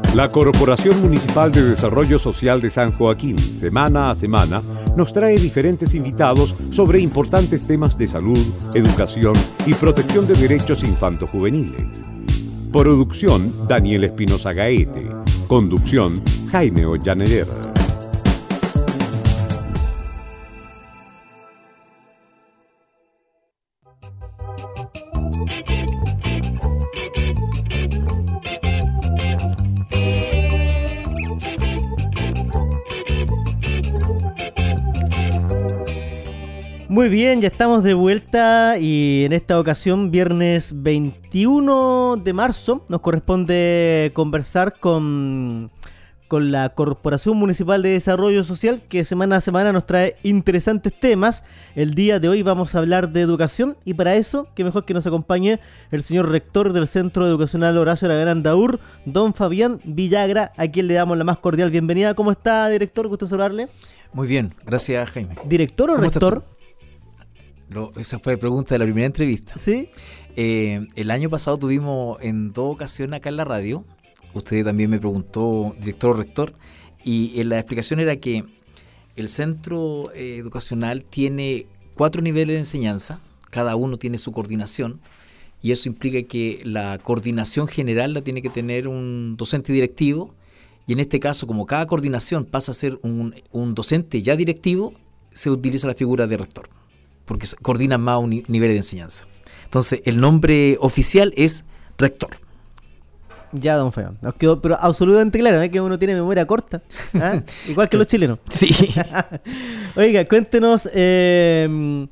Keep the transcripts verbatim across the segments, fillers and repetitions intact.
La Corporación Municipal de Desarrollo Social de San Joaquín, semana a semana, nos trae diferentes invitados sobre importantes temas de salud, educación y protección de derechos infantojuveniles. Producción, Daniel Espinosa Gaete. Conducción, Jaime Ollaneder. Muy bien, ya estamos de vuelta y en esta ocasión, viernes veintiuno de marzo, nos corresponde conversar con, con la Corporación Municipal de Desarrollo Social, que semana a semana nos trae interesantes temas. El día de hoy vamos a hablar de educación y para eso, qué mejor que nos acompañe el señor rector del Centro Educacional Horacio Aravena Andaur, don Fabián Villagra, a quien le damos la más cordial bienvenida. ¿Cómo está, director? ¿Gusto saludarle? Muy bien, gracias, Jaime. ¿Director o rector? Lo, esa fue la pregunta de la primera entrevista. ¿Sí? Eh, el año pasado tuvimos en dos ocasiones acá en la radio. Usted también me preguntó, director o rector, y eh, la explicación era que el centro eh, educacional tiene cuatro niveles de enseñanza, cada uno tiene su coordinación, y eso implica que la coordinación general la tiene que tener un docente directivo, y en este caso, como cada coordinación pasa a ser un, un docente ya directivo, se utiliza la figura de rector, porque coordinan más un nivel de enseñanza. Entonces, el nombre oficial es rector. Ya, don Fabián, nos quedó pero absolutamente claro, ¿eh? Que uno tiene memoria corta, ¿eh? Igual que los chilenos. Sí. Oiga, cuéntenos, eh,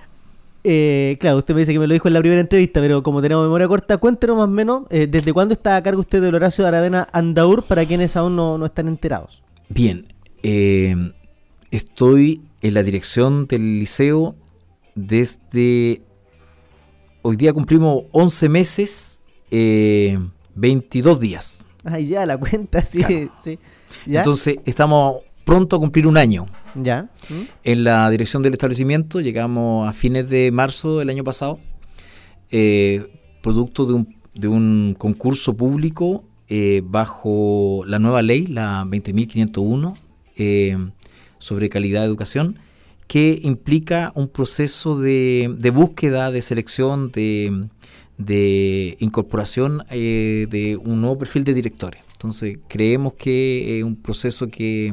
eh, claro, usted me dice que me lo dijo en la primera entrevista, pero como tenemos memoria corta, cuéntenos más o menos, eh, ¿desde cuándo está a cargo usted del Horacio Aravena Andaur, para quienes aún no, no están enterados? Bien, eh, estoy en la dirección del liceo desde hoy día cumplimos once meses, eh, veintidós días. Ay, ya, la cuenta, sí. Claro. Sí. ¿Ya? Entonces, estamos pronto a cumplir un año. Ya. ¿Mm? En la dirección del establecimiento, llegamos a fines de marzo del año pasado, eh, producto de un, de un concurso público eh, bajo la nueva ley, la veinte mil quinientos uno, eh, sobre calidad de educación, que implica un proceso de, de búsqueda, de selección, de, de incorporación eh, de un nuevo perfil de directores. Entonces, creemos que es un proceso que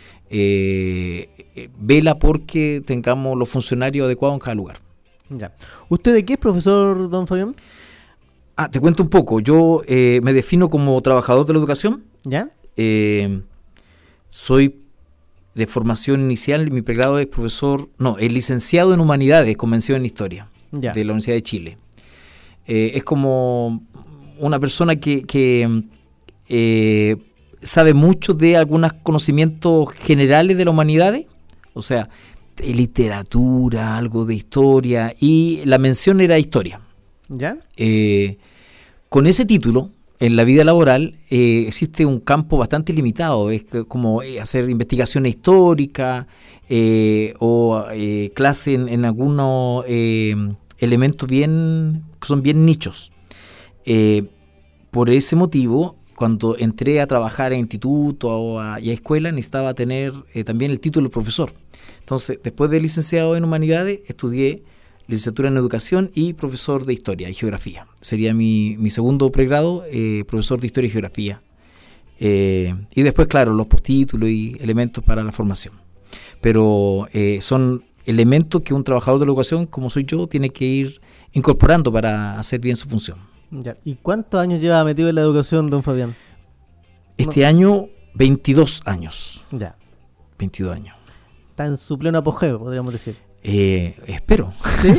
eh, vela porque tengamos los funcionarios adecuados en cada lugar. Ya. ¿Usted de qué es profesor, don Fabián? Ah, te cuento un poco. Yo eh, me defino como trabajador de la educación. ¿Ya? Eh, soy de formación inicial, mi pregrado es profesor, no, es licenciado en Humanidades con mención en Historia, ya, de la Universidad de Chile. Eh, es como una persona que, que eh, sabe mucho de algunos conocimientos generales de la humanidades, o sea, de literatura, algo de historia, y la mención era historia. ¿Ya? Eh, con ese título, en la vida laboral eh, existe un campo bastante limitado, es como eh, hacer investigaciones históricas eh, o eh, clase en, en algunos eh, elementos bien que son bien nichos. Eh, por ese motivo, cuando entré a trabajar en instituto o a, y a escuela, necesitaba tener eh, también el título de profesor. Entonces, después de licenciado en Humanidades, estudié licenciatura en Educación y profesor de Historia y Geografía. Sería mi, mi segundo pregrado, eh, profesor de Historia y Geografía. Eh, y después, claro, los postítulos y elementos para la formación. Pero eh, son elementos que un trabajador de la educación, como soy yo, tiene que ir incorporando para hacer bien su función. Ya. ¿Y cuántos años lleva metido en la educación, don Fabián? Este no. año, veintidós años. Ya. veintidós años. Está en su pleno apogeo, podríamos decir. Eh, espero. ¿Sí?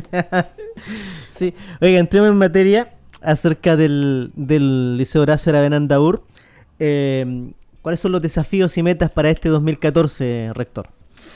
Sí. Oiga, entremos en materia acerca del, del Liceo Horacio Aravena Andaur. Eh, ¿Cuáles son los desafíos y metas para este dos mil catorce, rector?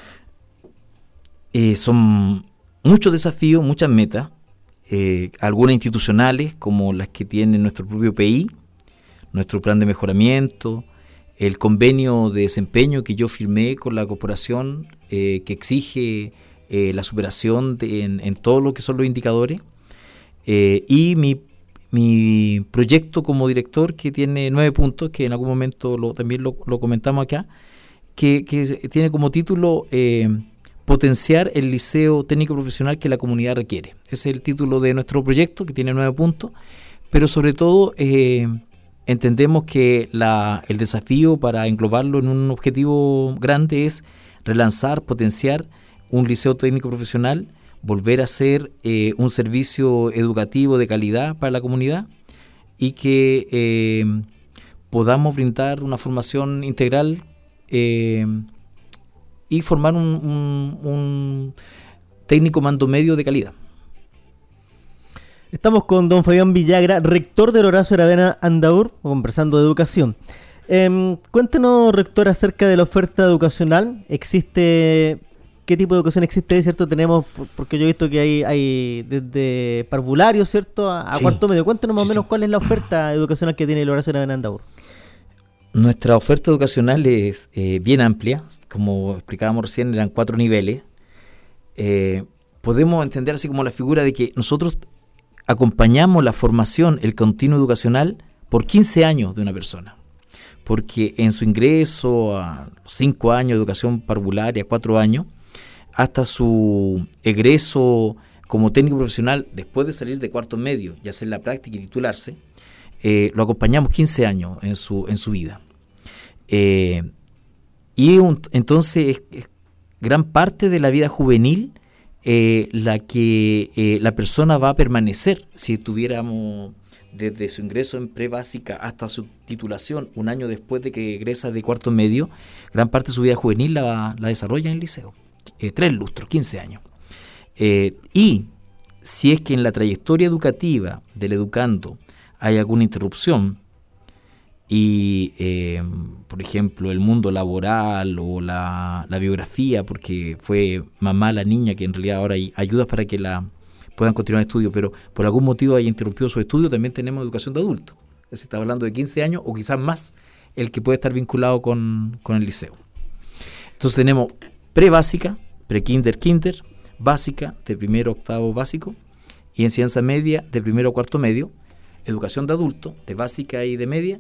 Eh, son muchos desafíos, muchas metas, eh, algunas institucionales como las que tiene nuestro propio P I, nuestro plan de mejoramiento, el convenio de desempeño que yo firmé con la corporación eh, que exige eh, la superación de, en, en todo lo que son los indicadores, eh, y mi mi proyecto como director, que tiene nueve puntos, que en algún momento lo, también lo, lo comentamos acá, que, que tiene como título eh, potenciar el liceo técnico profesional que la comunidad requiere. Ese es el título de nuestro proyecto, que tiene nueve puntos, pero sobre todo eh, entendemos que la, el desafío para englobarlo en un objetivo grande es relanzar, potenciar un liceo técnico profesional, volver a ser eh, un servicio educativo de calidad para la comunidad y que eh, podamos brindar una formación integral eh, y formar un, un, un técnico mando medio de calidad. Estamos con don Fabián Villagra, rector del Horacio Aravena Andaur, conversando de educación. Eh, cuéntenos, rector, acerca de la oferta educacional. ¿Existe... ¿Qué tipo de educación existe, cierto? Tenemos, porque yo he visto que hay, hay desde parvulario, ¿cierto? A, a sí. cuarto medio. Cuéntanos más o sí, menos sí. cuál es la oferta educacional que tiene el Horacio Aravena Andaur. Nuestra oferta educacional es eh, bien amplia, como explicábamos recién, eran cuatro niveles. Eh, podemos entender así como la figura de que nosotros acompañamos la formación, el continuo educacional, por quince años de una persona. Porque en su ingreso a cinco años de educación parvularia, cuatro años, hasta su egreso como técnico profesional, después de salir de cuarto medio y hacer la práctica y titularse, eh, lo acompañamos quince años en su, en su vida. Eh, y un, entonces es, es gran parte de la vida juvenil eh, la que eh, la persona va a permanecer. Si tuviéramos desde su ingreso en pre-básica hasta su titulación, un año después de que egresa de cuarto medio, gran parte de su vida juvenil la, la desarrolla en el liceo. Eh, tres lustros, quince años. Eh, y si es que en la trayectoria educativa del educando hay alguna interrupción y, eh, por ejemplo, el mundo laboral o la, la biografía, porque fue mamá la niña, que en realidad ahora hay ayudas para que la puedan continuar el estudio, pero por algún motivo haya interrumpido su estudio, también tenemos educación de adulto. Es decir, está hablando de quince años o quizás más el que puede estar vinculado con, con el liceo. Entonces tenemos pre-básica, pre-kinder, kinder, básica de primero a octavo básico y enseñanza media de primero a cuarto medio, educación de adulto de básica y de media,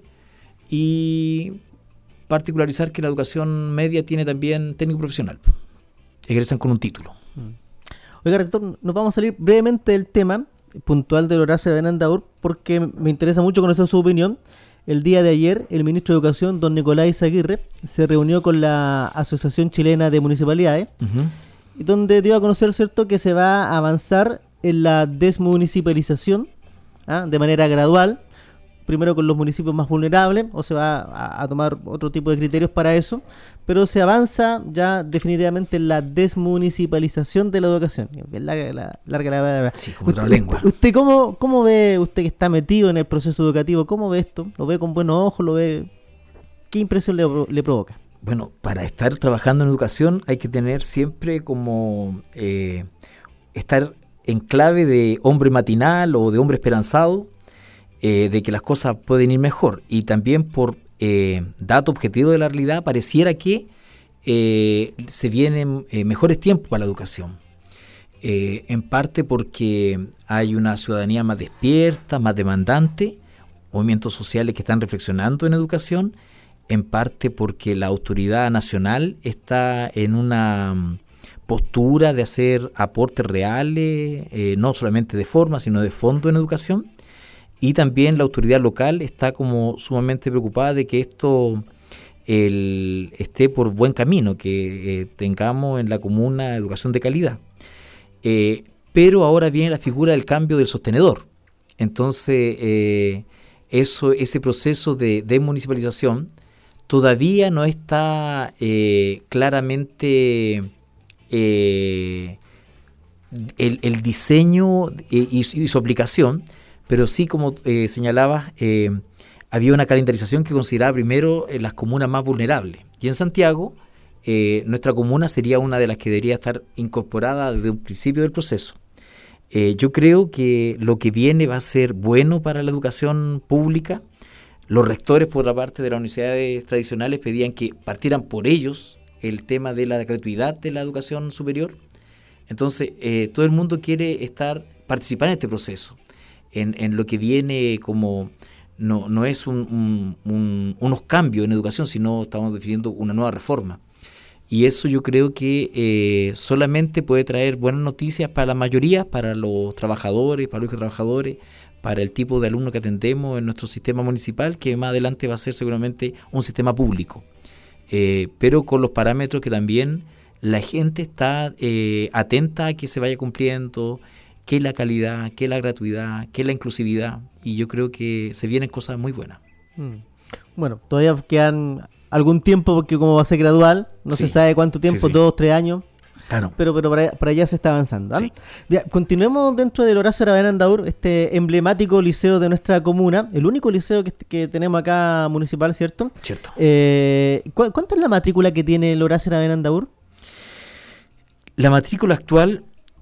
y particularizar que la educación media tiene también técnico profesional. Egresan con un título. Oiga, rector, nos vamos a salir brevemente del tema puntual del Horacio Aravena Andaur porque me interesa mucho conocer su opinión. El día de ayer, el ministro de Educación, don Nicolás Aguirre, se reunió con la Asociación Chilena de Municipalidades, uh-huh. donde dio a conocer, cierto, que se va a avanzar en la desmunicipalización, ¿ah? de manera gradual, primero con los municipios más vulnerables, o se va a, a tomar otro tipo de criterios para eso, pero se avanza ya definitivamente en la desmunicipalización de la educación. Larga la, larga la palabra. Sí, como otra lengua. ¿Usted cómo, cómo ve, usted que está metido en el proceso educativo, cómo ve esto? ¿Lo ve con buenos ojos? ¿Lo ve? ¿Qué impresión le, le provoca? Bueno, para estar trabajando en educación hay que tener siempre como eh, estar en clave de hombre matinal o de hombre esperanzado, eh, de que las cosas pueden ir mejor. Y también por eh, dato objetivo de la realidad, pareciera que eh, se vienen eh, mejores tiempos para la educación. Eh, en parte porque hay una ciudadanía más despierta, más demandante, movimientos sociales que están reflexionando en educación, en parte porque la autoridad nacional está en una postura de hacer aportes reales, eh, no solamente de forma, sino de fondo en educación, y también la autoridad local está como sumamente preocupada de que esto el, esté por buen camino, que eh, tengamos en la comuna educación de calidad. Eh, pero ahora viene la figura del cambio del sostenedor. Entonces, eh, eso, ese proceso de desmunicipalización todavía no está eh, claramente eh, el, el diseño eh, y, y su aplicación, pero sí, como eh, señalabas, eh, había una calendarización que consideraba primero eh, las comunas más vulnerables. Y en Santiago, eh, nuestra comuna sería una de las que debería estar incorporada desde un principio del proceso. Eh, yo creo que lo que viene va a ser bueno para la educación pública. Los rectores, por otra parte, de las universidades tradicionales pedían que partieran por ellos el tema de la gratuidad de la educación superior. Entonces, eh, todo el mundo quiere estar participar en este proceso. en, en lo que viene como, no, no es un, un, un, unos cambios en educación, sino estamos definiendo una nueva reforma. Y eso yo creo que eh, solamente puede traer buenas noticias para la mayoría, para los trabajadores, para los hijos trabajadores, para el tipo de alumnos que atendemos en nuestro sistema municipal, que más adelante va a ser seguramente un sistema público. Eh, pero con los parámetros que también la gente está eh, atenta a que se vaya cumpliendo, que la calidad, que la gratuidad, que la inclusividad, y yo creo que se vienen cosas muy buenas. Bueno, todavía quedan algún tiempo, porque como va a ser gradual, no sí. se sabe cuánto tiempo, sí, sí. dos, tres años, claro. pero, pero para, para allá se está avanzando. ¿eh? Sí. Bien, continuemos dentro del Horacio Aravena Andaur, este emblemático liceo de nuestra comuna, el único liceo que, que tenemos acá municipal, ¿cierto? Cierto. Eh, ¿cu- ¿Cuánto es la matrícula que tiene el Horacio Aravena Andaur? La matrícula actual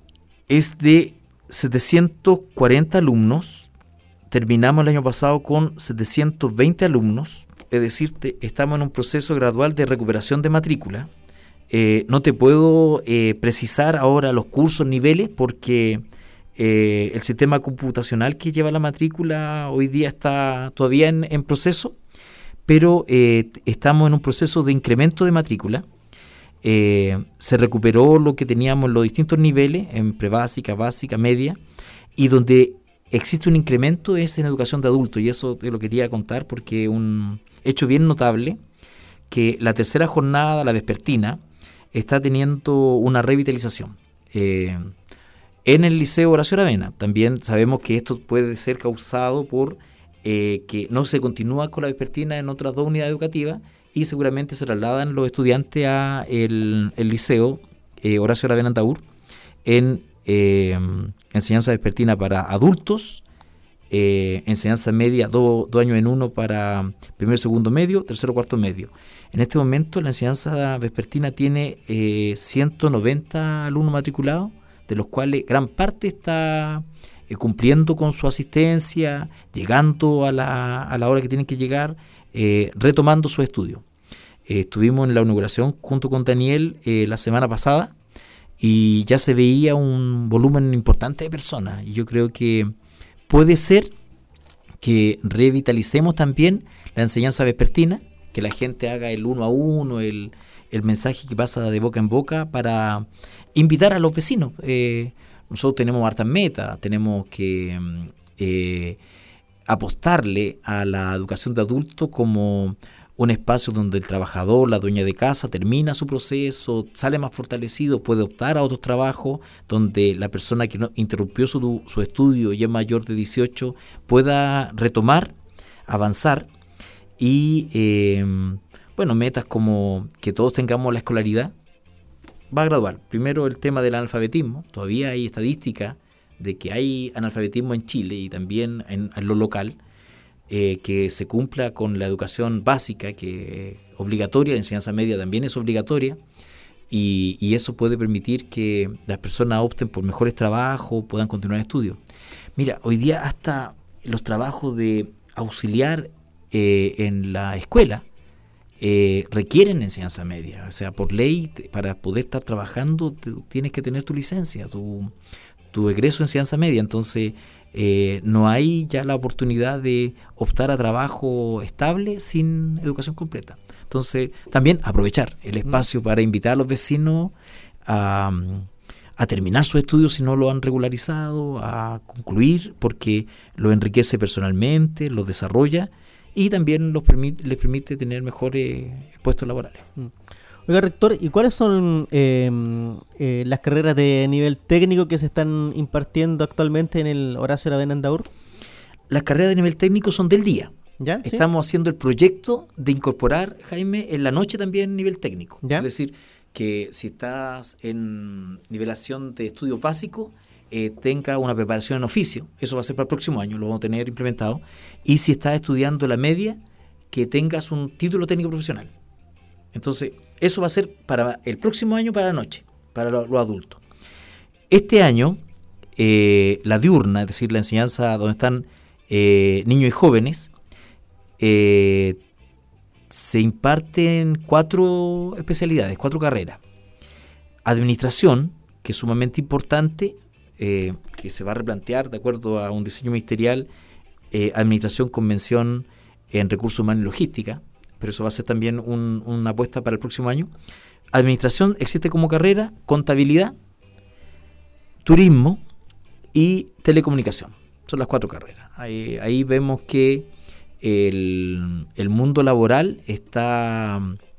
es de setecientos cuarenta alumnos. Terminamos el año pasado con setecientos veinte alumnos. Es decir, te, estamos en un proceso gradual de recuperación de matrícula. Eh, no te puedo eh, precisar ahora los cursos, niveles, porque eh, el sistema computacional que lleva la matrícula hoy día está todavía en, en proceso, pero eh, estamos en un proceso de incremento de matrícula. Eh, se recuperó lo que teníamos en los distintos niveles, en prebásica, básica, media, y donde existe un incremento es en educación de adultos, y eso te lo quería contar porque un hecho bien notable, que la tercera jornada, la vespertina, está teniendo una revitalización. Eh, en el Liceo Horacio Aravena también sabemos que esto puede ser causado por eh, que no se continúa con la vespertina en otras dos unidades educativas, y seguramente se trasladan los estudiantes a el, el Liceo eh, Horacio Aravena Andaur en eh, enseñanza vespertina para adultos, eh, enseñanza media, dos do años en uno para primero y segundo medio, tercero cuarto medio. En este momento la enseñanza vespertina tiene eh, ciento noventa alumnos matriculados, de los cuales gran parte está eh, cumpliendo con su asistencia, llegando a la, a la hora que tienen que llegar, Eh, retomando su estudio. Eh, estuvimos en la inauguración junto con Daniel eh, la semana pasada y ya se veía un volumen importante de personas, y yo creo que puede ser que revitalicemos también la enseñanza vespertina, que la gente haga el uno a uno, el, el mensaje que pasa de boca en boca para invitar a los vecinos. Eh, nosotros tenemos hartas metas, tenemos que eh, apostarle a la educación de adultos como un espacio donde el trabajador, la dueña de casa, termina su proceso, sale más fortalecido, puede optar a otros trabajos, donde la persona que no interrumpió su, su estudio y es mayor de dieciocho pueda retomar, avanzar, y eh, bueno, metas como que todos tengamos la escolaridad. Va gradual. Primero el tema del analfabetismo. Todavía hay estadísticas de que hay analfabetismo en Chile y también en, en lo local, eh, que se cumpla con la educación básica, que es obligatoria, la enseñanza media también es obligatoria, y, y eso puede permitir que las personas opten por mejores trabajos, puedan continuar estudios. Mira, hoy día hasta los trabajos de auxiliar eh, en la escuela eh, requieren enseñanza media. O sea, por ley, para poder estar trabajando, te, tienes que tener tu licencia, tu tu egreso en enseñanza media. Entonces eh, no hay ya la oportunidad de optar a trabajo estable sin educación completa. Entonces también aprovechar el espacio para invitar a los vecinos a, a terminar sus estudios si no lo han regularizado, a concluir, porque lo enriquece personalmente, los desarrolla y también los permite, les permite tener mejores puestos laborales. Mm. Oiga, rector, ¿y cuáles son eh, eh, las carreras de nivel técnico que se están impartiendo actualmente en el Horacio Aravena Andaur? Las carreras de nivel técnico son del día. ¿Ya? Estamos ¿Sí? haciendo el proyecto de incorporar, Jaime, en la noche también nivel técnico. ¿Ya? Es decir, que si estás en nivelación de estudios básicos, eh, tenga una preparación en oficio. Eso va a ser para el próximo año, lo vamos a tener implementado. Y si estás estudiando la media, que tengas un título técnico profesional. Entonces, eso va a ser para el próximo año, para la noche, para los lo adultos. Este año, eh, la diurna, es decir, la enseñanza donde están eh, niños y jóvenes, eh, se imparten cuatro especialidades, cuatro carreras. Administración, que es sumamente importante, eh, que se va a replantear de acuerdo a un diseño ministerial, eh, administración, convención en recursos humanos y logística, pero eso va a ser también un, una apuesta para el próximo año. Administración existe como carrera, contabilidad, turismo y telecomunicación. Son las cuatro carreras. Ahí, ahí vemos que el, el mundo laboral está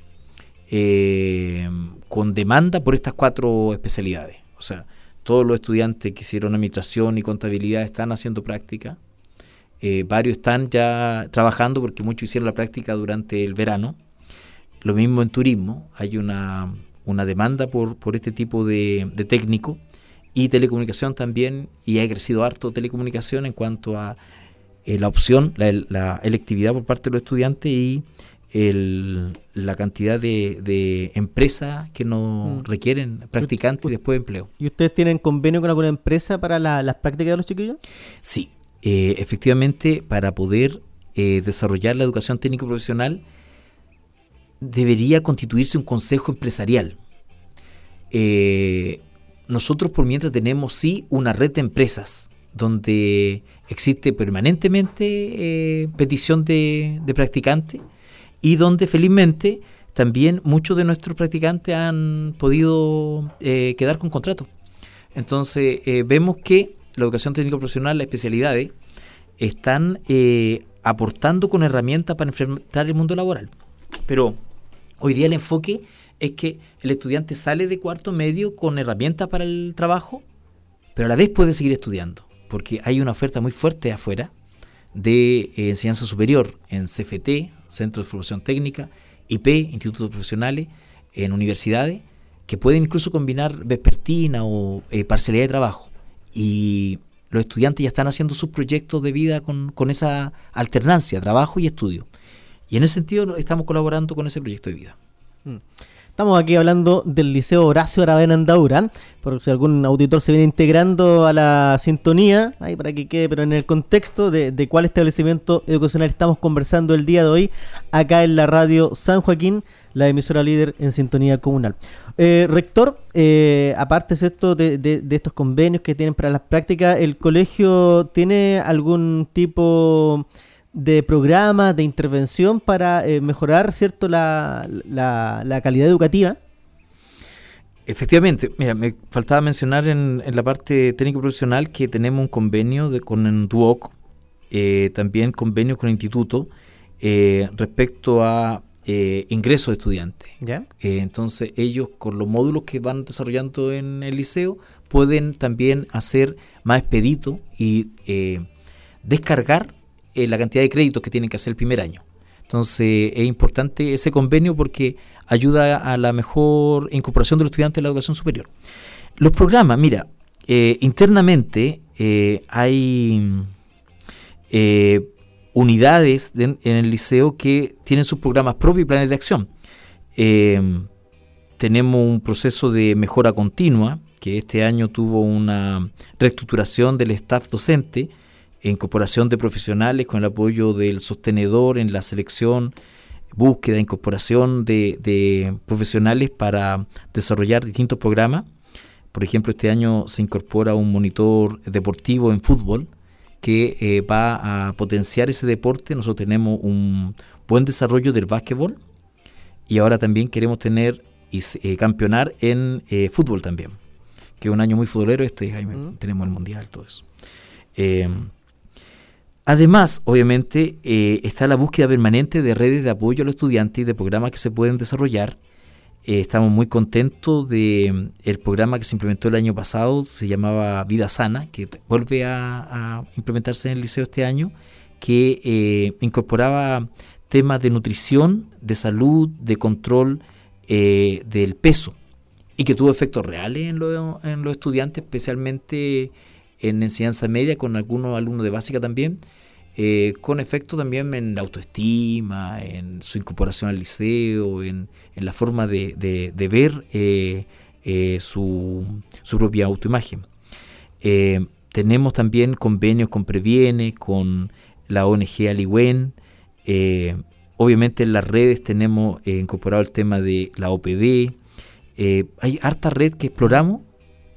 eh, con demanda por estas cuatro especialidades. O sea, todos los estudiantes que hicieron administración y contabilidad están haciendo práctica. Eh, varios están ya trabajando porque muchos hicieron la práctica durante el verano. Lo mismo en turismo, hay una, una demanda por, por este tipo de, de técnico, y telecomunicación también, y ha crecido harto telecomunicación en cuanto a eh, la opción, la, la electividad por parte de los estudiantes y el, la cantidad de, de empresas que nos mm. requieren practicantes y después empleo. ¿Y ustedes tienen convenio con alguna empresa para la, las prácticas de los chiquillos? Sí, eh, efectivamente, para poder eh, desarrollar la educación técnico profesional debería constituirse un consejo empresarial. Eh, nosotros por mientras tenemos sí una red de empresas donde existe permanentemente eh, petición de, de practicantes, y donde felizmente también muchos de nuestros practicantes han podido eh, quedar con contrato. Entonces eh, vemos que la educación técnico profesional, las especialidades, están eh, aportando con herramientas para enfrentar el mundo laboral. Pero hoy día el enfoque es que el estudiante sale de cuarto medio con herramientas para el trabajo, pero a la vez puede seguir estudiando, porque hay una oferta muy fuerte afuera de eh, enseñanza superior en C F T, Centros de Formación Técnica, I P, Institutos Profesionales, en universidades, que pueden incluso combinar vespertina o eh, parcialidad de trabajo. Y los estudiantes ya están haciendo sus proyectos de vida con, con esa alternancia, trabajo y estudio. Y en ese sentido estamos colaborando con ese proyecto de vida. Mm. Estamos aquí hablando del Liceo Horacio Aravena Andaura, por si algún auditor se viene integrando a la sintonía, ahí para que quede, pero en el contexto de, de cuál establecimiento educacional estamos conversando el día de hoy, acá en la radio San Joaquín, la emisora líder en sintonía comunal. Eh, rector, eh, aparte ¿cierto? De, de, de estos convenios que tienen para las prácticas, ¿el colegio tiene algún tipo de programas de intervención para eh, mejorar cierto la, la, la calidad educativa? Efectivamente, mira, me faltaba mencionar en, en la parte técnico profesional que tenemos un convenio de, con el D U O C, eh, también convenios con el instituto eh, respecto a eh, ingresos de estudiantes. ¿Ya? Eh, entonces ellos con los módulos que van desarrollando en el liceo pueden también hacer más expedito y eh, descargar eh, la cantidad de créditos que tienen que hacer el primer año. Entonces es importante ese convenio porque ayuda a la mejor incorporación de los estudiantes en la educación superior. Los programas, mira, eh, internamente eh, hay eh, unidades de, en el liceo que tienen sus programas propios y planes de acción. Eh, tenemos un proceso de mejora continua que este año tuvo una reestructuración del staff docente, incorporación de profesionales con el apoyo del sostenedor en la selección, búsqueda, incorporación de, de profesionales para desarrollar distintos programas. Por ejemplo, este año se incorpora un monitor deportivo en fútbol que eh, va a potenciar ese deporte. Nosotros tenemos un buen desarrollo del básquetbol y ahora también queremos tener y eh, campeonar en eh, fútbol también, que es un año muy futbolero. Este año mm. tenemos el mundial, todo eso. Eh, Además, obviamente, eh, está la búsqueda permanente de redes de apoyo a los estudiantes y de programas que se pueden desarrollar. Eh, estamos muy contentos de el programa que se implementó el año pasado, se llamaba Vida Sana, que vuelve a, a implementarse en el liceo este año, que eh, incorporaba temas de nutrición, de salud, de control eh, del peso, y que tuvo efectos reales en, lo, en los estudiantes, especialmente en enseñanza media, con algunos alumnos de básica también, eh, con efecto también en la autoestima, en su incorporación al liceo, en, en la forma de, de, de ver eh, eh, su, su propia autoimagen. Eh, tenemos también convenios con Previene, con la O N G Aliwen. Eh, obviamente en las redes tenemos eh, incorporado el tema de la O P D. Eh, hay harta red que exploramos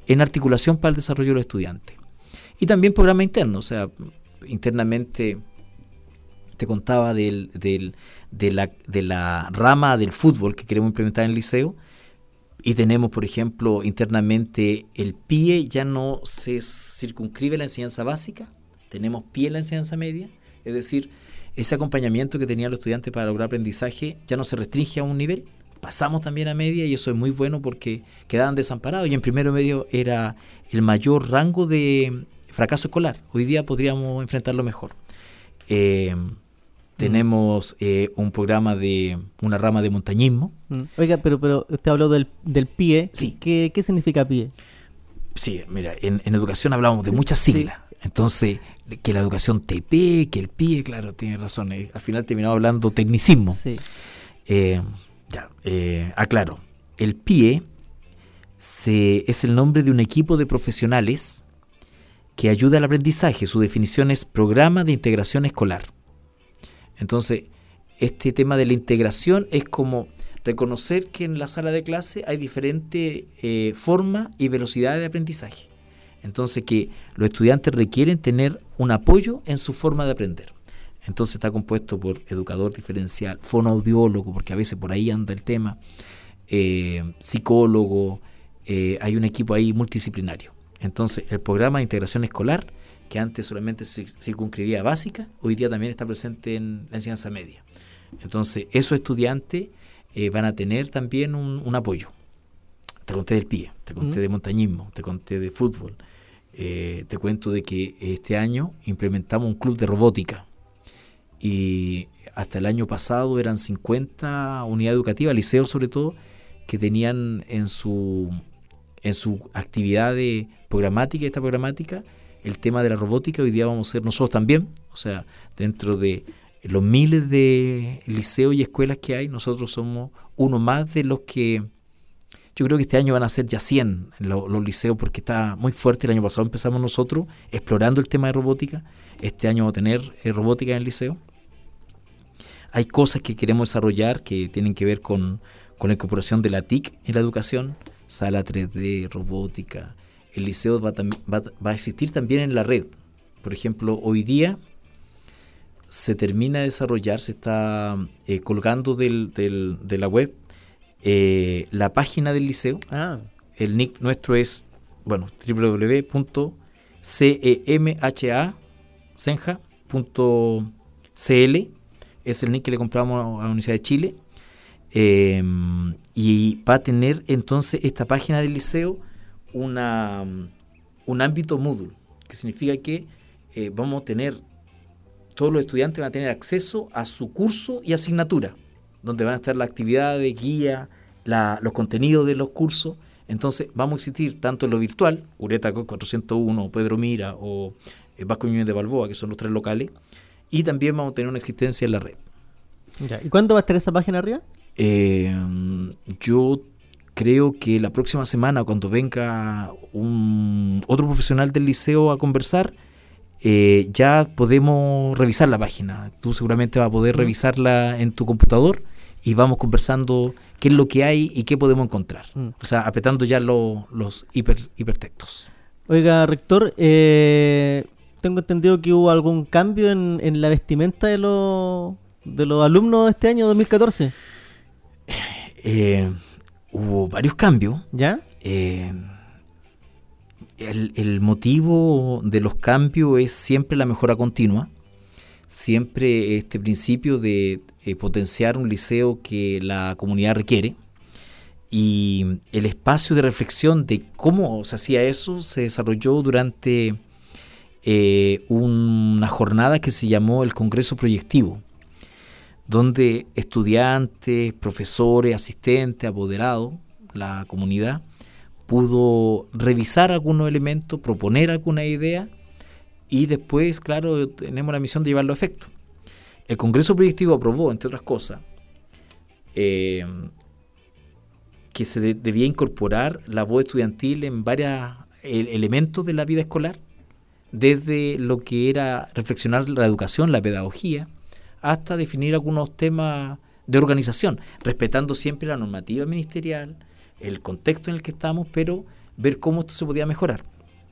en articulación para el desarrollo de los estudiantes. Y también programa interno, o sea, internamente te contaba del, del, de, la, de la rama del fútbol que queremos implementar en el liceo, y tenemos, por ejemplo, internamente el P I E ya no se circunscribe a la enseñanza básica, tenemos P I E en la enseñanza media, es decir, ese acompañamiento que tenían los estudiantes para lograr aprendizaje ya no se restringe a un nivel, pasamos también a media, y eso es muy bueno porque quedaban desamparados, y en primero medio era el mayor rango de fracaso escolar. Hoy día podríamos enfrentarlo mejor. Eh, tenemos eh, un programa de una rama de montañismo. Mm. Oiga, pero pero usted habló del, del P I E. Sí. ¿Qué, qué significa P I E? Sí, mira, en, en educación hablamos de muchas siglas. Sí. Entonces, que la educación T P, que el P I E, claro, tiene razón. Eh, al final terminamos hablando tecnicismo. Sí. Eh, ya, eh, aclaro. El P I E se, es el nombre de un equipo de profesionales que ayuda al aprendizaje. Su definición es Programa de Integración Escolar. Entonces, este tema de la integración es como reconocer que en la sala de clase hay diferentes eh, formas y velocidades de aprendizaje. Entonces, que los estudiantes requieren tener un apoyo en su forma de aprender. Entonces, está compuesto por educador diferencial, fonoaudiólogo, porque a veces por ahí anda el tema, eh, psicólogo, eh, hay un equipo ahí multidisciplinario. Entonces, el programa de integración escolar, que antes solamente se circunscribía a básica, hoy día también está presente en la enseñanza media. Entonces, esos estudiantes eh, van a tener también un, un apoyo. Te conté del P I E, te conté uh-huh. de montañismo, te conté de fútbol. Eh, te cuento de que este año implementamos un club de robótica. Y hasta el año pasado eran cincuenta unidades educativas, liceos sobre todo, que tenían en su, en su actividad de programática, esta programática, el tema de la robótica. Hoy día vamos a ser nosotros también, o sea, dentro de los miles de liceos y escuelas que hay, nosotros somos uno más de los que, yo creo que este año van a ser ya cien los, los liceos, porque está muy fuerte. El año pasado empezamos nosotros explorando el tema de robótica, este año vamos a tener eh, robótica en el liceo. Hay cosas que queremos desarrollar que tienen que ver con, con la incorporación de la T I C en la educación, sala tres D, robótica. El liceo va, va, va a existir también en la red. Por ejemplo, hoy día se termina de desarrollar, se está eh, colgando del, del, de la web eh, la página del liceo. Ah. El N I C nuestro es, bueno, doble u doble u doble u punto cemha punto c l. Es el N I C que le compramos a la Universidad de Chile. Eh, y va a tener entonces esta página del liceo una, un ámbito Moodle, que significa que eh, vamos a tener, todos los estudiantes van a tener acceso a su curso y asignatura, donde van a estar las actividades, guía, la, los contenidos de los cursos. Entonces vamos a existir tanto en lo virtual, Ureta cuatrocientos uno, Pedro Mira o eh, Vasco Núñez de Balboa, que son los tres locales, y también vamos a tener una existencia en la red. Ya. ¿Y cuándo va a estar esa página arriba? Eh, yo creo que la próxima semana, cuando venga un otro profesional del liceo a conversar, eh, ya podemos revisar la página. Tú seguramente vas a poder revisarla en tu computador y vamos conversando qué es lo que hay y qué podemos encontrar. Mm. O sea, apretando ya lo, los hiper, hipertextos. Oiga, rector, eh, tengo entendido que hubo algún cambio en, en la vestimenta de los, de los alumnos de este año dos mil catorce. Eh... Hubo varios cambios. ¿Ya? Eh, el, el motivo de los cambios es siempre la mejora continua, siempre este principio de eh, potenciar un liceo que la comunidad requiere, y el espacio de reflexión de cómo se hacía eso se desarrolló durante eh, una jornada que se llamó el Congreso Proyectivo, donde estudiantes, profesores, asistentes, apoderados, la comunidad, pudo revisar algunos elementos, proponer alguna idea, y después, claro, tenemos la misión de llevarlo a efecto. El Congreso Proyectivo aprobó, entre otras cosas, eh, que se de, debía incorporar la voz estudiantil en varios el, elementos de la vida escolar, desde lo que era reflexionar la educación, la pedagogía, hasta definir algunos temas de organización, respetando siempre la normativa ministerial, el contexto en el que estamos, pero ver cómo esto se podía mejorar.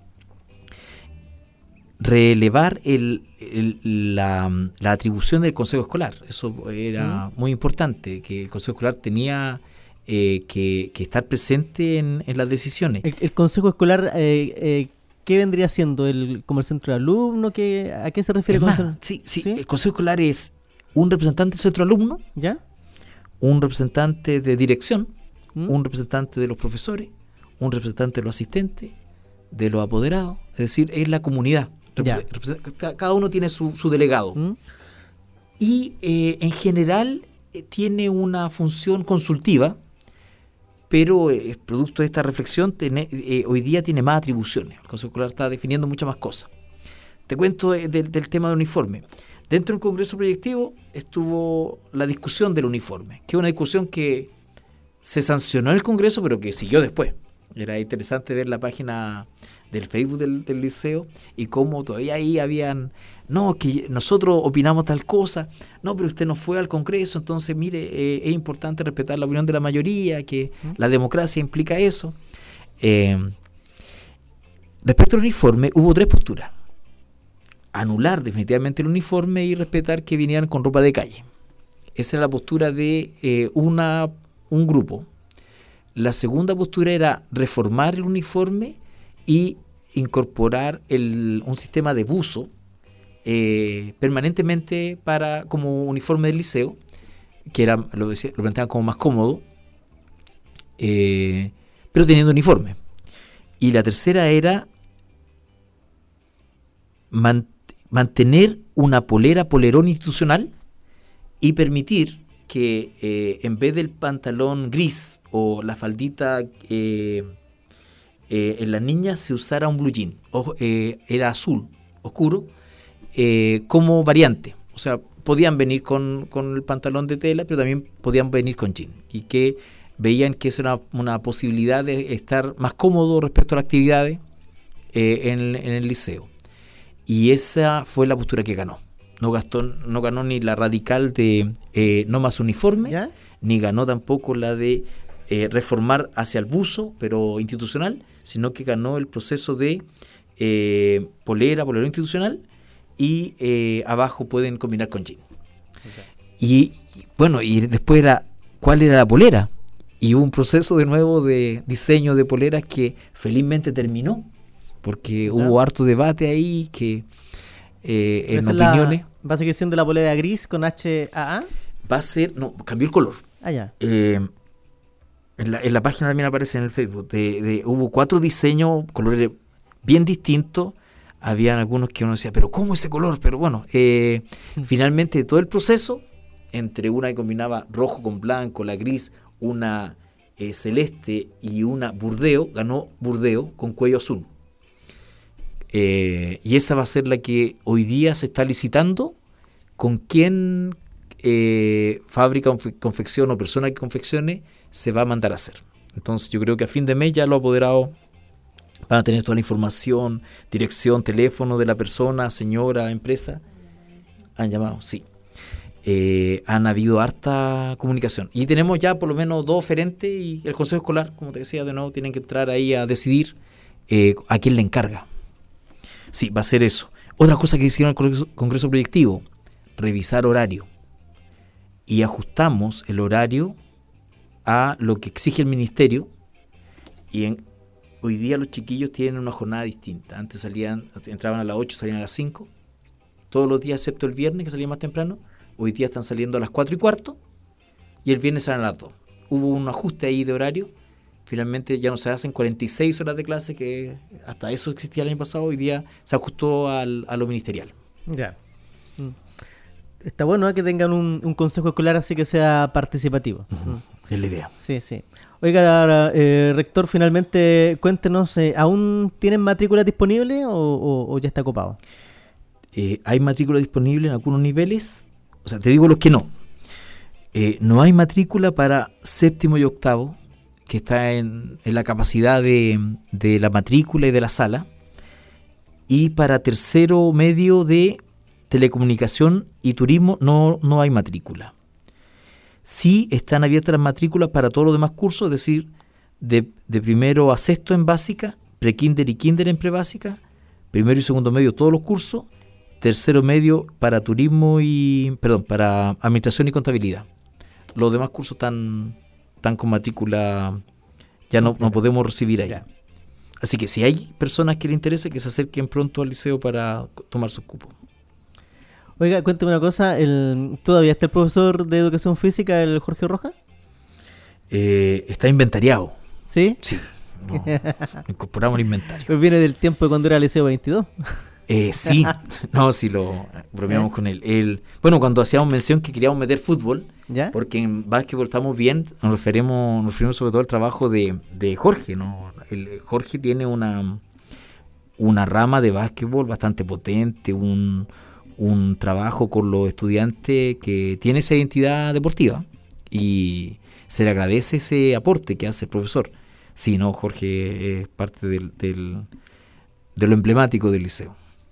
Relevar el, el, la, la atribución del Consejo Escolar. Eso era mm. muy importante, que el Consejo Escolar tenía eh, que, que estar presente en, en las decisiones. El, el Consejo Escolar, eh, eh, ¿qué vendría siendo? ¿El, ¿Como el centro de alumnos? ¿Qué, ¿A qué se refiere? Es más, sí, sí, sí, el Consejo Escolar es un representante del centro de alumnos, ¿ya? Un representante de dirección, ¿Mm? un representante de los profesores, un representante de los asistentes, de los apoderados, es decir, es la comunidad. Cada uno tiene su, su delegado. ¿Mm? Y eh, en general eh, tiene una función consultiva, pero eh, producto de esta reflexión tiene, eh, hoy día tiene más atribuciones. El Consejo Escolar está definiendo muchas más cosas. Te cuento de, de, del tema del uniforme. Dentro del Congreso Proyectivo estuvo la discusión del uniforme, que es una discusión que se sancionó en el Congreso, pero que siguió después. Era interesante ver la página del Facebook del, del liceo y cómo todavía ahí habían, no, que nosotros opinamos tal cosa, no, pero usted no fue al Congreso, entonces mire, eh, es importante respetar la opinión de la mayoría, que ¿Mm? la democracia implica eso. Eh, respecto al uniforme, hubo tres posturas: anular definitivamente el uniforme y respetar que vinieran con ropa de calle. Esa era la postura de eh, una, un grupo. La segunda postura era reformar el uniforme y incorporar el, un sistema de buzo eh, permanentemente para como uniforme del liceo, que era lo, decía, lo planteaban como más cómodo, eh, pero teniendo uniforme. Y la tercera era man, mantener una polera, polerón institucional y permitir que eh, en vez del pantalón gris o la faldita eh, eh, en las niñas se usara un blue jean, o, eh, era azul oscuro, eh, como variante. O sea, podían venir con, con el pantalón de tela, pero también podían venir con jean, y que veían que eso era una, una posibilidad de estar más cómodo respecto a las actividades eh, en, en el liceo. Y esa fue la postura que ganó. No, gastó, no ganó ni la radical de eh, no más uniforme, ¿ya? Ni ganó tampoco la de eh, reformar hacia el buzo, pero institucional, sino que ganó el proceso de eh, polera, polera institucional, y eh, abajo pueden combinar con jean. Okay. Y, y bueno, y después era, ¿cuál era la polera? Y hubo un proceso de nuevo de diseño de poleras que felizmente terminó, porque ¿ya? Hubo harto debate ahí, que eh, en opiniones... La, ¿va a seguir siendo la polera gris con H A A? Va a ser, no, cambió el color. Ah, ya. Eh, en, la, en la página también aparece en el Facebook, de, de, hubo cuatro diseños, colores bien distintos. Habían algunos que uno decía, pero ¿cómo ese color? Pero bueno, eh, finalmente todo el proceso, entre una que combinaba rojo con blanco, la gris, una eh, celeste y una burdeo, ganó burdeo con cuello azul. Eh, y esa va a ser la que hoy día se está licitando, con quién eh, fábrica, confección o persona que confeccione se va a mandar a hacer. Entonces yo creo que a fin de mes ya los apoderados van a tener toda la información, dirección, teléfono de la persona, señora, empresa. ¿Han llamado? Sí. Eh, han habido harta comunicación. Y tenemos ya por lo menos dos oferentes, y el Consejo Escolar, como te decía, de nuevo tienen que entrar ahí a decidir eh, a quién le encarga. Sí, va a ser eso. Otra cosa que hicieron el Congreso, Congreso Proyectivo, revisar horario. Y ajustamos el horario a lo que exige el ministerio. Y en, hoy día los chiquillos tienen una jornada distinta. Antes salían, entraban a las ocho, salían a las cinco. Todos los días, excepto el viernes, que salían más temprano. Hoy día están saliendo a las cuatro y cuarto. Y el viernes salen a las dos. Hubo un ajuste ahí de horario. Finalmente ya no se hacen cuarenta y seis horas de clase, que hasta eso existía el año pasado. Hoy día se ajustó al, a lo ministerial. Ya. Está bueno, ¿eh? Que tengan un, un consejo escolar así que sea participativo. Uh-huh. Es la idea. Sí, sí. Oiga, eh, rector, finalmente cuéntenos, eh, ¿aún tienen matrícula disponible o, o, o ya está copado? Eh, hay matrícula disponible en algunos niveles. O sea, te digo los que no. Eh, no hay matrícula para séptimo y octavo, que está en, en la capacidad de, de la matrícula y de la sala, y para tercero medio de telecomunicación y turismo no, no hay matrícula. Sí están abiertas las matrículas para todos los demás cursos, es decir, de, de primero a sexto en básica, prekinder y kinder en prebásica, primero y segundo medio todos los cursos, tercero medio para turismo y, perdón, para administración y contabilidad. Los demás cursos están, están con matrícula, ya no, no podemos recibir ahí. Así que si hay personas que les interese, que se acerquen pronto al liceo para tomar sus cupos. Oiga, cuéntame una cosa, el, ¿todavía está el profesor de educación física, el Jorge Rojas? Eh, está inventariado. ¿Sí? Sí. No, incorporamos el inventario. Pero viene del tiempo de cuando era Liceo veintidós. Eh, sí, no, sí lo bromeamos ¿Eh? con él. él. Bueno, cuando hacíamos mención que queríamos meter fútbol, ¿ya? Porque en básquetbol estamos bien, nos referimos, nos referimos sobre todo al trabajo de, de Jorge, ¿no? El, Jorge tiene una, una rama de básquetbol bastante potente, un, un trabajo con los estudiantes que tiene esa identidad deportiva y se le agradece ese aporte que hace el profesor. Sí, no, Jorge es parte del, del, de lo emblemático del liceo.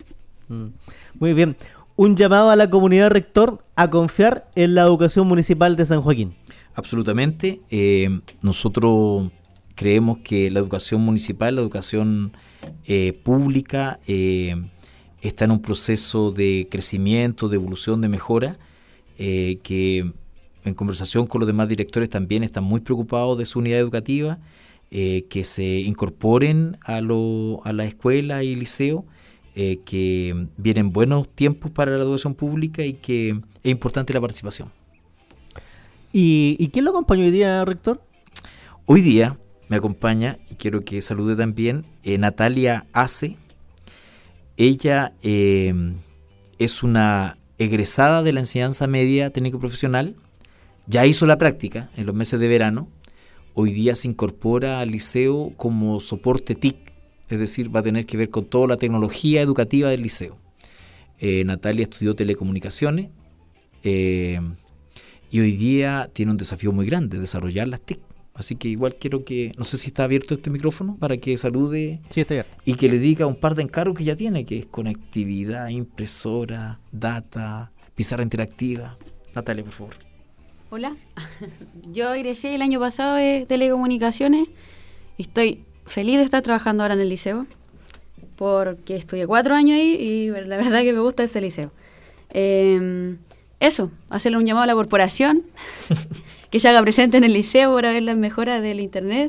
Muy bien. Un llamado a la comunidad rector a confiar en la educación municipal de San Joaquín. Absolutamente. Eh, nosotros creemos que la educación municipal, la educación eh, pública, eh, está en un proceso de crecimiento, de evolución, de mejora, eh, que en conversación con los demás directores también están muy preocupados de su unidad educativa, eh, que se incorporen a, lo, a la escuela y liceo, eh, que vienen buenos tiempos para la educación pública y que es importante la participación. ¿Y, ¿y quién lo acompañó hoy día, rector? Hoy día me acompaña, y quiero que salude también, eh, Natalia Ace. Ella eh, es una egresada de la enseñanza media técnico profesional, ya hizo la práctica en los meses de verano, hoy día se incorpora al liceo como soporte T I C, es decir, va a tener que ver con toda la tecnología educativa del liceo. Eh, Natalia estudió telecomunicaciones eh, y hoy día tiene un desafío muy grande, desarrollar las T I C. Así que igual quiero que, no sé si está abierto este micrófono para que salude. Sí, está abierto. Y que le diga un par de encargos que ya tiene, que es conectividad, impresora, data, pizarra interactiva. Natalia, por favor. Hola, yo egresé el año pasado de telecomunicaciones y estoy feliz de estar trabajando ahora en el liceo porque estudié cuatro años ahí y la verdad que me gusta ese liceo. Eh, eso, hacerle un llamado a la corporación que se haga presente en el liceo para ver las mejoras del internet.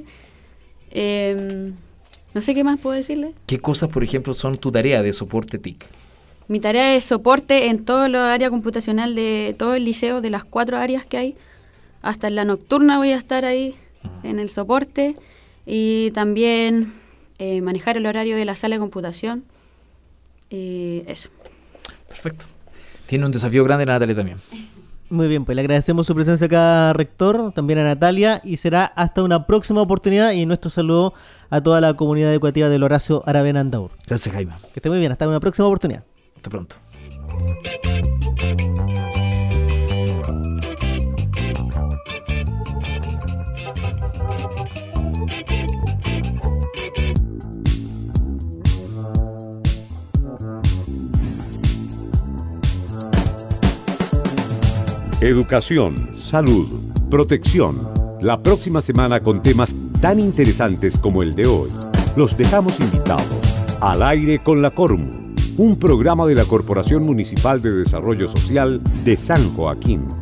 Eh, no sé qué más puedo decirle. ¿Qué cosas, por ejemplo, son tu tarea de soporte T I C? Mi tarea es soporte en toda la área computacional de todo el liceo, de las cuatro áreas que hay. Hasta en la nocturna voy a estar ahí uh-huh. en el soporte y también eh, manejar el horario de la sala de computación. Y eso. Perfecto. Tiene un desafío grande Natalia también. Muy bien, pues le agradecemos su presencia acá, rector, también a Natalia, y será hasta una próxima oportunidad y nuestro saludo a toda la comunidad educativa del Horacio Aravena Andaur. Gracias, Jaime. Que esté muy bien, hasta una próxima oportunidad. Hasta pronto. Educación, salud, protección. La próxima semana con temas tan interesantes como el de hoy. Los dejamos invitados al aire con la Cormu, un programa de la Corporación Municipal de Desarrollo Social de San Joaquín.